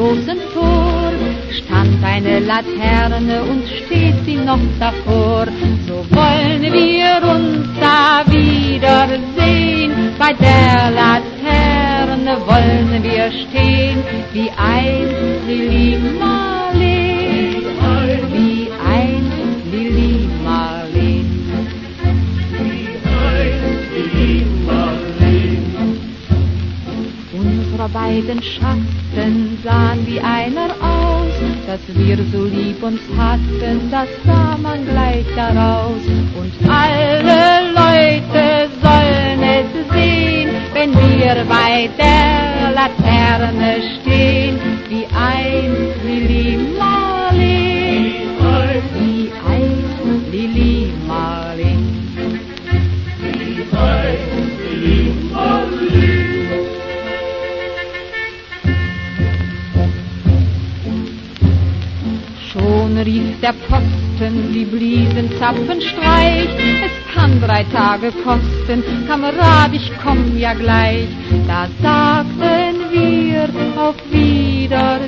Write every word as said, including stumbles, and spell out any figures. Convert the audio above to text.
großen Tor stand eine Laterne und steht sie noch davor. So wollen wir uns da wiedersehen, bei der Laterne wollen wir stehen, wie einst Lili Marleen, wie einst Lili Marleen. Unsere beiden Schatten sahen wie einer aus, dass wir so lieb uns hatten, das sah man gleich daraus. Und alle Leute sollen es sehen, wenn wir bei der Laterne stehen, wie einst Lili Marleen, wie einst Lili Marleen. Schon rief der Posten, die bliesen Zapfenstreich, es kann drei Tage kosten, Kamerad, ich komm ja gleich. Da sagten wir auf Wiedersehen.